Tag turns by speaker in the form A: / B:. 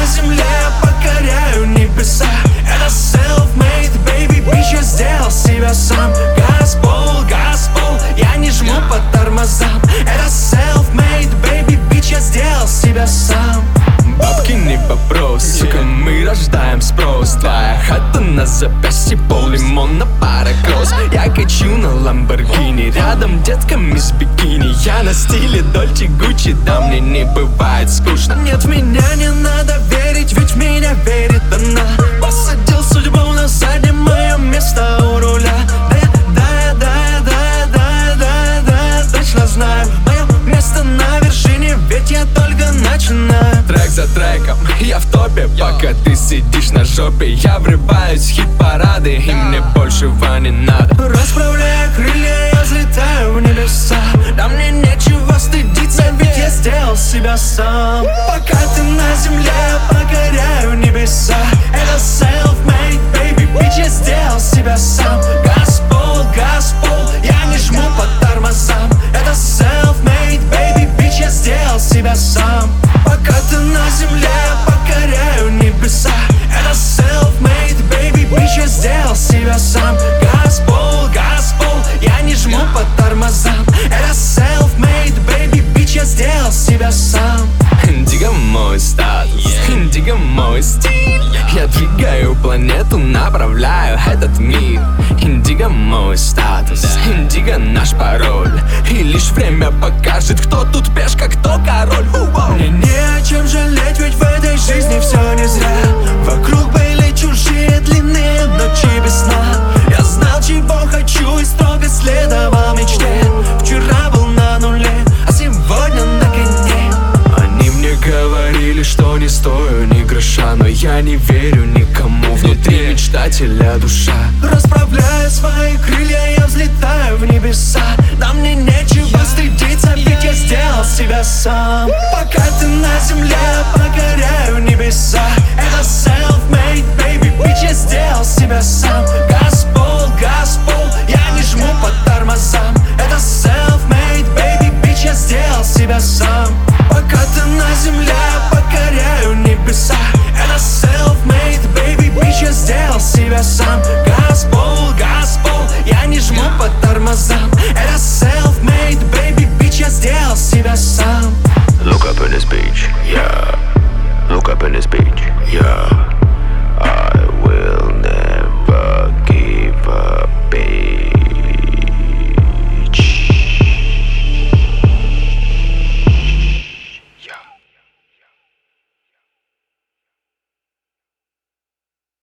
A: на земле, я покоряю небеса. Это self-made, baby, bitch, я сделал себя сам. Газ-пол, я не жму по тормозам. Это self-made, baby, bitch, я сделал себя сам. Бабки не вопрос, сука, мы рождаем спрос. Твоя хата на запястье, пол-лимона, пара кросс. Я качу на Ламборгини, рядом детка мисс Бикини. Я на стиле Дольче Гуччи, да мне не бывает скучно. Нет, в меня не надо верить, ведь в меня верит она. Посадил судьбу на заднем, мое место у руля. Да, точно знаю, мое место на вершине, ведь я только начинаю. Трек за треком, я в топе, пока ты сидишь на жопе. Я врываюсь в хит-парады, и мне большего не надо. Расправляя крылья, я взлетаю в небеса. Да мне нечего стыдиться, ведь я сделал себя сам. Пока ты на земле, я покоряю небеса. Это self-made, baby, bitch, я сделал себя сам. Газ-пол, я не жму по тормозам. Это self-made, baby, bitch, я сделал себя сам. Пока ты на земле, я покоряю небеса. Это self-made, baby, bitch, я сделал себя сам. Газ-пол, я не жму по тормозам. Это self-made, baby, bitch, я сделал себя сам. Индиго мой статус, индиго мой стиль. Я двигаю планету, направляю этот мир. Индиго мой статус, индиго наш пароль. И лишь время покажет, кто тут пешка, кто король. Мне не о чем жалеть, ведь в этой жизни все не зря. Вокруг были чужие длинные ночи без сна. Я знал, чего хочу, и строго следовал мечте. Вчера был на нуле, а сегодня на коне. Они мне говорили, что не стою ни гроша, но я не верю никому, внутри мечтателя душа. Расправляя свои крылья, я взлетаю в небеса. Да мне нечего стыдиться, ведь я сделал себя сам. Пока ты на земле, я покоряю небеса.